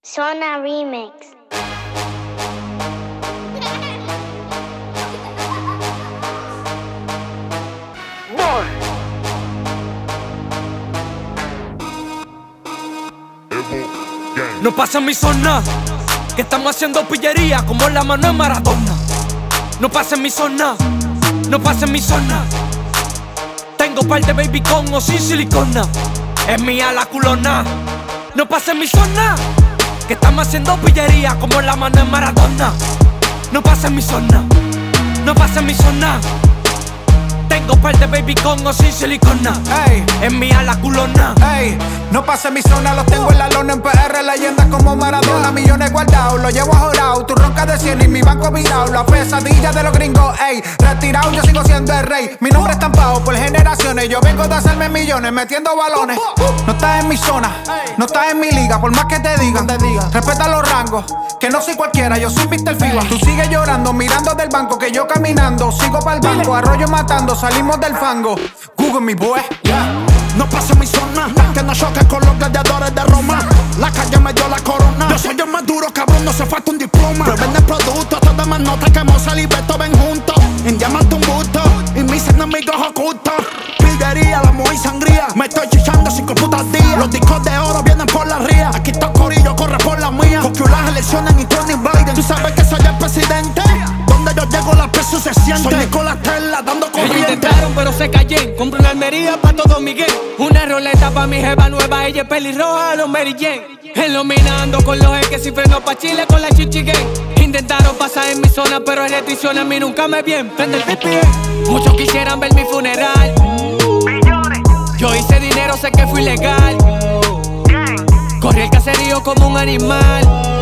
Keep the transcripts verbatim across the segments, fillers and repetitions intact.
Zona Remix. No pasa en mi zona, que estamos haciendo pillería como la mano de Maradona. No pasa en mi zona, no pasa en mi zona. Tengo par de baby con o sin silicona. Es mía la culona. No pasa en mi zona, que estamos haciendo pillería como la mano de Maradona. No pasa en mi zona, no pasa en mi zona. Tengo par de baby con o sin silicona. Ey, es mía la culona. Ey, no pasa en mi zona, los tengo en la lona. En P R leyendas como Maradona. Millones guardados, los llevo ajorado. Tu ronca de cien y mi banco virado. La pesadilla de los gringos, ey. Retirado, yo sigo siendo el rey. Mi nombre estampado por generaciones. Yo vengo de hacerme millones metiendo balones. No estás en mi zona, no estás en mi liga. Por más que te digan, respeta los rangos, que no soy cualquiera, yo soy mister FIBA. Tú sigues llorando, mirando del banco, que yo caminando. Sigo pa'l banco, arroyo matando, salimos del fango. Google mi boy, yeah. No pasa en mi zona, que no choque con los gladiadores de Roma. La calle me dio la corona. Yo soy el más duro, cabrón, no se falta un diploma. Prueben el producto, todas más notas que Mozart y Beethoven juntos. En diamante un busto, y mis enemigos ocultos. Pillería, la y sangría. Me estoy chichando cinco putas al día. Los discos de oro vienen por la ría. Aquí está el corillo, corre por la mía. Porque las elecciones y Tony Biden. Tú sabes que soy el presidente. Donde yo llego la presión se siente. Soy Nicolás Tesla dando corriente. Ellos intentaron pero se cayen. Compro una Almería pa' todo Miguel. Una roleta pa' mi jeva nueva. Ella es pelirroja, los Mary Jane. Iluminando con los ejes y freno pa' Chile con la chichi gang. Intentaron pasar en mi zona pero hay restricciones. A mí nunca me bien. Prende el P P. Muchos quisieran ver mi funeral. Yo hice dinero, sé que fui legal. Corrí el caserío como un animal.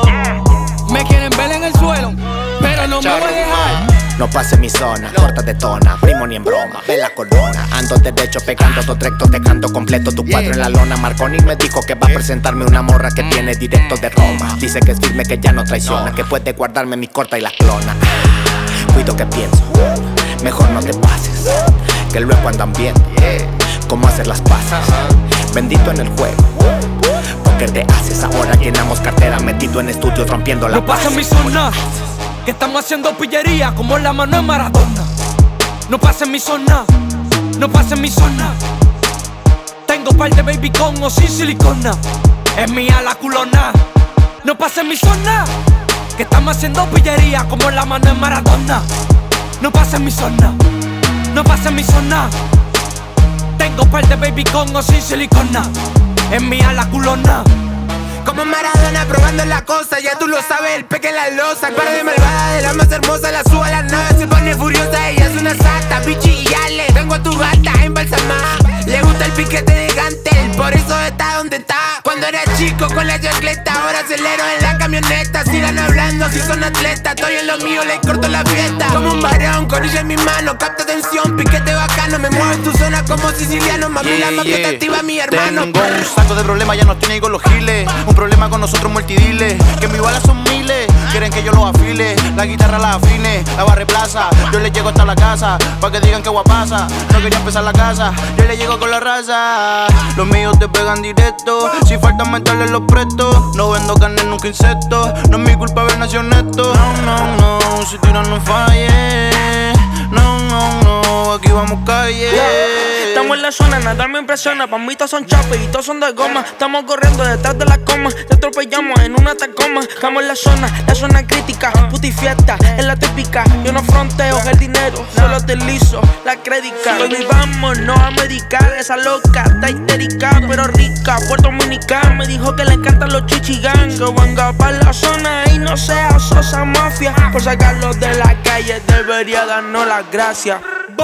Me quieren ver en el suelo, pero no me voy a dejar. No pase mi zona, corta de tona, primo ni en broma, ve la corona. Ando derecho pegando todo recto, dejando completo tu cuadro en la lona. Marconi me dijo que va a presentarme una morra que tiene directo de Roma. Dice que es firme, que ya no traiciona, que puede guardarme mi corta y las clona. Cuido que pienso, mejor no te pases, que luego andan viendo cómo hacer las paces. Bendito en el juego, porque te haces. Ahora llenamos cartera, metido en estudios rompiendo la paz. No pasa en mi zona, que estamos haciendo pillería como la mano de Maradona. No pasa en mi zona, no pasa en mi zona. Tengo par de baby con o sin silicona. Es mía la culona. No pasa en mi zona, que estamos haciendo pillería como la mano de Maradona. No pasa en mi zona, no pasa en mi zona. Tengo par de baby con o sin silicona. Es mía la culona. Como Maradona probando la cosa, ya tú lo sabes, el peque en la losa. Cara de malvada, de la más hermosa, la suba a la nave, se pone furiosa, ella es una sata. Bichi y Ale, tengo a tu gata embalsamada. Le gusta el piquete de Gantel, por eso está donde está. Cuando era chico con la chancleta, ahora acelero en la camioneta. Sigan hablando si son atletas, estoy en lo mío, le corto la fiesta. Como un varón, corilla en mi mano, capta atención, piquete bacano. Me muevo en tu zona como siciliano, mami yeah, la mafiota yeah. activa mi hermano. Tengo un saco de problemas, ya no tiene con los giles. Un problema con nosotros multidiles, que mis balas son miles. Quieren que yo los afile, la guitarra la afine, la barre plaza. Yo le llego hasta la casa, pa' que digan que guapasa. No quería empezar la casa, yo le llego con la raza. Los míos te pegan directo, si faltan meterle los prestos. No vendo carne, nunca insecto, no es mi culpa haber nacido honesto. No, no, no, si tiran no falle. No, no, no, aquí vamos calle. Estamos en la zona, nada me impresiona. Pa' mí todos son chapes y todos son de goma. Estamos corriendo detrás de la coma, te atropellamos en una tacoma. Estamos en la zona, la zona crítica. Puti fiesta, es la típica. Yo no fronteo el dinero, solo utilizo la crédita. Baby, vámonos a medicar. Esa loca está histérica, pero rica. Puerto Dominicana me dijo que le encantan los chichigán. Que venga pa' la zona y no sea sosa mafia. Por sacarlos de la calle debería darnos las gracias.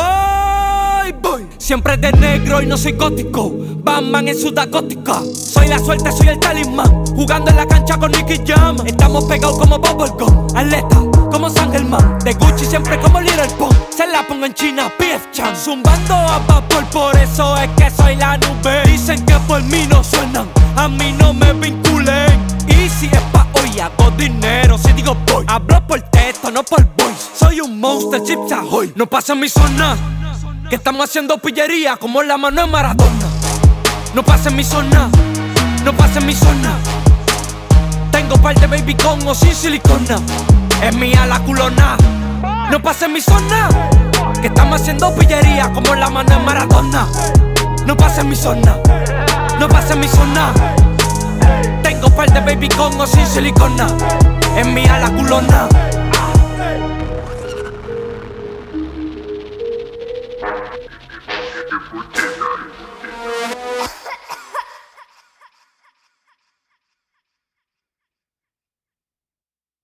Voy, voy. Siempre de negro y no soy gótico. Batman en su gótica. Soy la suerte, soy el talismán. Jugando en la cancha con Nicky Jam. Estamos pegados como Bubblegum. Atleta como San Germán. De Gucci siempre como Little Pump. Se la pongo en China, P F Chan. Zumbando a vapor, por eso es que soy la nube. Dicen que por mí no suenan, a mí no me vinculen. Y si es pa' hoy hago dinero. Si digo voy, hablo por texto, no por voice. Soy un monster, Chips Ahoy. No pasa en mi zona, que estamos haciendo pillería como la mano de Maradona. No pasa en mi zona, no pasa en mi zona. par de baby con o sin silicona. Es mía la culona. No pases mi zona, que estamos haciendo pillería como la mano en Maradona. No pases mi zona, no pases mi zona. Tengo par de baby con o sin silicona. Es mía la culona. Put